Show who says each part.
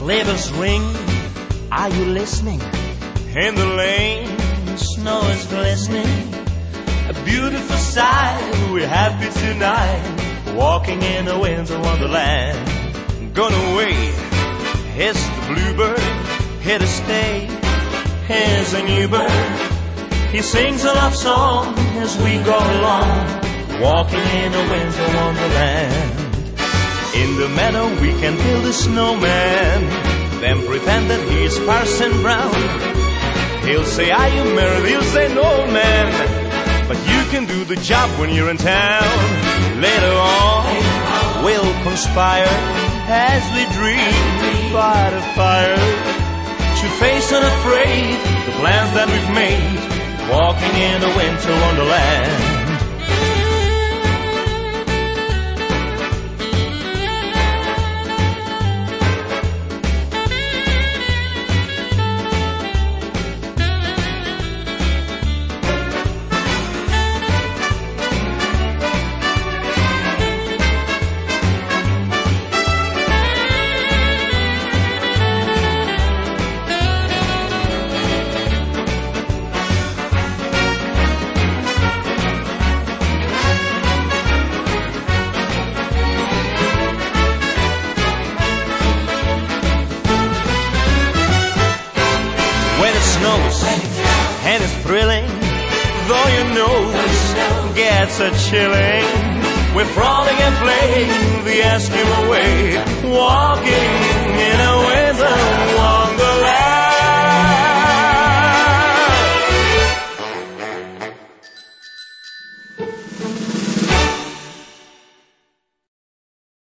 Speaker 1: Labels ring, are you listening? In the lane, snow is glistening. A beautiful sight, we're happy tonight, walking in a winter wonderland. Gone away, here's the bluebird, here to stay. Here's a new bird, he sings a love song as we go along, walking in a winter wonderland. In the meadow we can build a snowman, then pretend that he's Parson Brown. He'll say, are you married? He'll say, no, man, but you can do the job when you're in town. Later on, we'll conspire as we dream by the fire to face unafraid the plans that we've made, walking in a winter wonderland. When it snows and it's thrilling, though your nose gets a chilling, we're frolic and playing the Eskimo way, walking